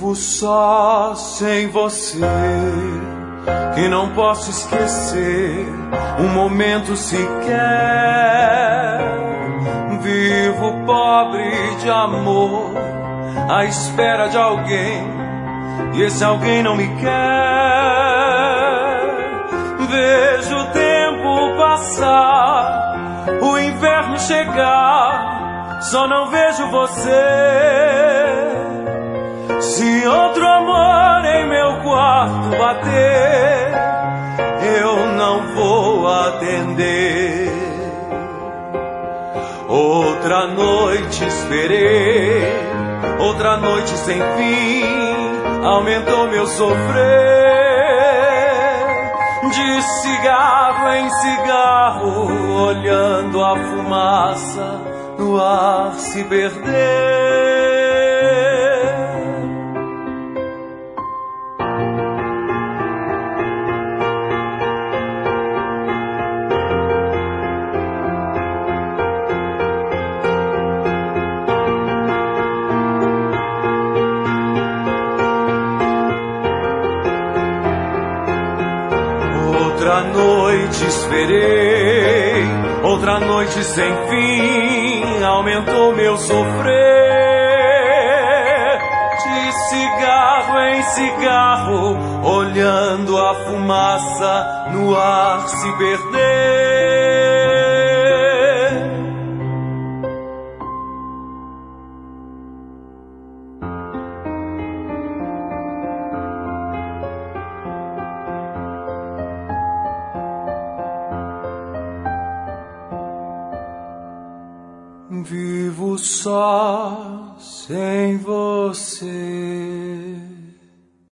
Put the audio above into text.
Vivo só sem você, que não posso esquecer um momento sequer. Vivo pobre de amor, à espera de alguém, e esse alguém não me quer. Vejo o tempo passar, o inverno chegar, só não vejo você. Se outro amor em meu quarto bater, eu não vou atender. Outra noite esperei, outra noite sem fim, aumentou meu sofrer. De cigarro em cigarro, olhando a fumaça no ar se perder. Outra noite esperei, outra noite sem fim, aumentou meu sofrer. De cigarro em cigarro, olhando a fumaça no ar se perder. Vivo só sem você.